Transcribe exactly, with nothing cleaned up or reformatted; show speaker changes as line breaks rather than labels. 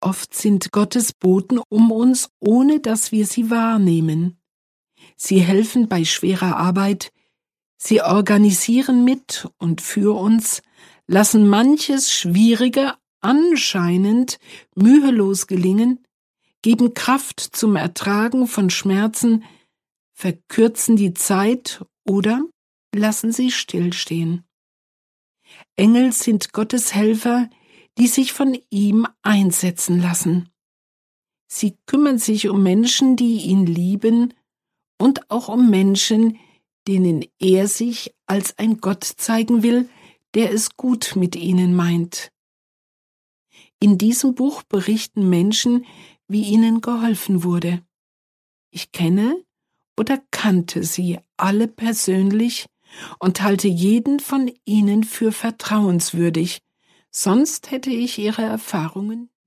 oft sind Gottes Boten um uns, ohne dass wir sie wahrnehmen. Sie helfen bei schwerer Arbeit, sie organisieren mit und für uns, lassen manches Schwierige anscheinend mühelos gelingen, geben Kraft zum Ertragen von Schmerzen, verkürzen die Zeit oder lassen sie stillstehen. Engel sind Gottes Helfer, die sich von ihm einsetzen lassen. Sie kümmern sich um Menschen, die ihn lieben, und auch um Menschen, denen er sich als ein Gott zeigen will, der es gut mit ihnen meint. In diesem Buch berichten Menschen, wie ihnen geholfen wurde. Ich kenne oder kannte sie alle persönlich und halte jeden von ihnen für vertrauenswürdig, sonst hätte ich ihre Erfahrungen